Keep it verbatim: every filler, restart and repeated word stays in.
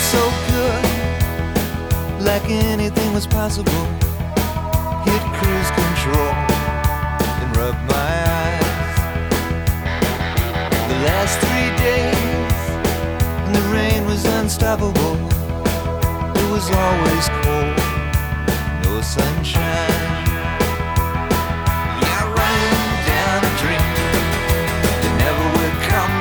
so good, like anything was possible. Hit cruise control and rub my eyes. The last three days, and the rain was unstoppable. It was always